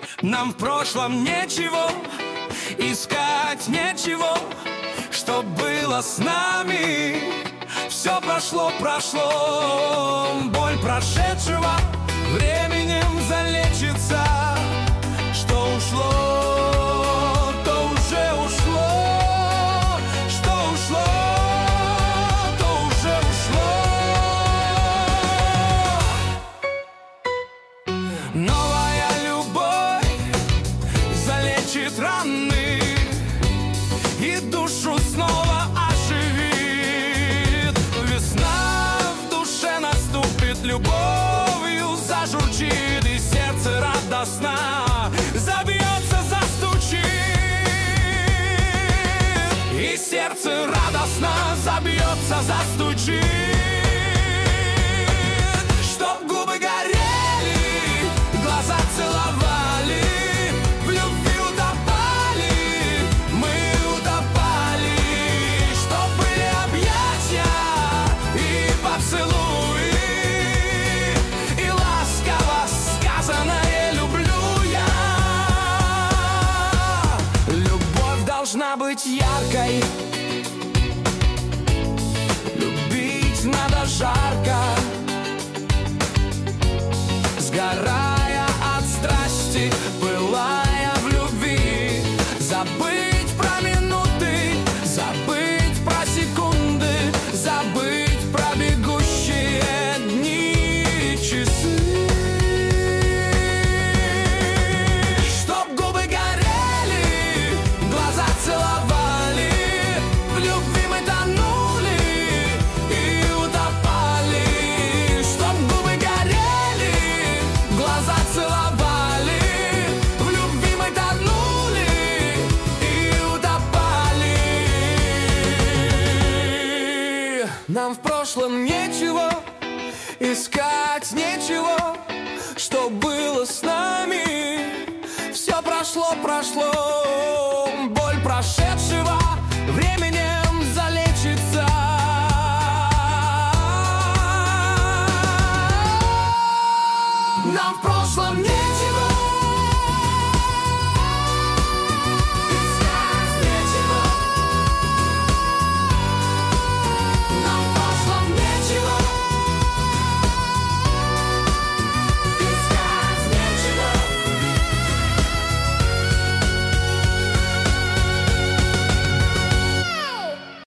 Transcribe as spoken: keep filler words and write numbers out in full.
Нам в прошлом нечего искать, нечего, что было с нами. Все прошло, прошло. Боль прошедшего временем залечится. Что ушло, то уже ушло. Что ушло, то уже ушло. Новая любовь залечит раны и душу снова оживит. Весна в душе наступит, любовью зажурчит, и сердце радостно забьется, застучит. И сердце радостно забьется, застучит. Чтоб губы горели, глаза целовали, в любви утопали, мы утопали. Чтоб были объятия и поцелуи, и ласково сказанное «люблю я». Любовь должна быть яркой, любить надо жарко, сгорая от страсти, пылая в любви. Забыть про минуты, забыть про секунды, забыть про бегущие дни и часы. Чтоб губы горели, глаза целовали, в любви мы тонули и утопали. Чтоб губы горели, глаза целовали, в любви мы тонули и утопали. Нам в прошлом нечего искать, нечего, что было с нами. Все прошло, прошло.